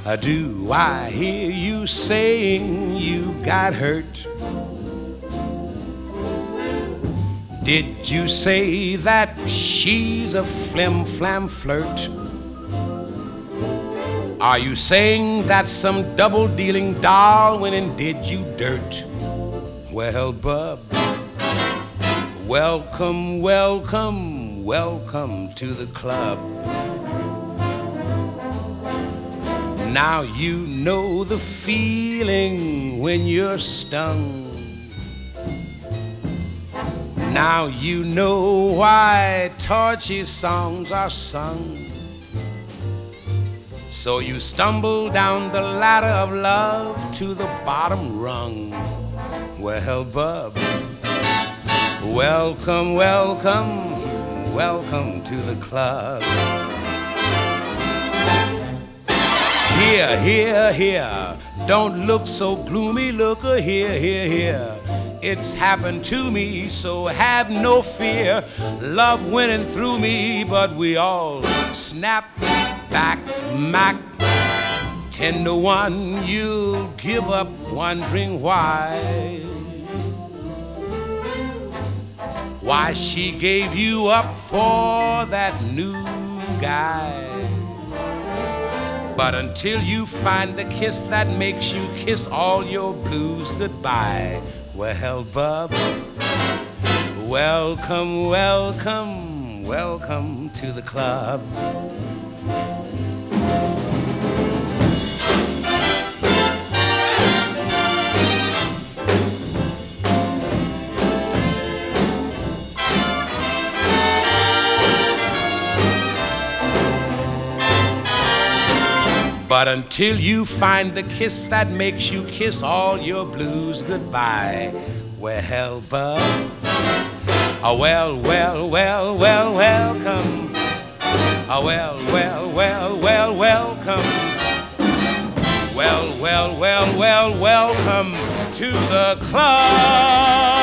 Do I hear you saying you got hurt? Did you say that she's a flim-flam flirt? Are you saying that some double-dealing doll went and did you dirt? Well, bub, welcome, welcome, welcome to the club. Now you know the feeling when you're stung. Now you know why torchy songs are sung. So you stumble down the ladder of love to the bottom rung. Well, bub, welcome, welcome, welcome to the club. Here, here, here, don't look so gloomy, look here, here, here. It's happened to me, so have no fear. Love winning through me, but we all snap back, Mac. 10-1, you'll give up wondering why. Why she gave you up for that new guy. But until you find the kiss that makes you kiss all your blues goodbye, well, bub, welcome, welcome, welcome to the club. But until you find the kiss that makes you kiss all your blues goodbye, well, bub, well, well, well, well, welcome. Well, well, well, well, welcome. Well, well, well, well, welcome to the club.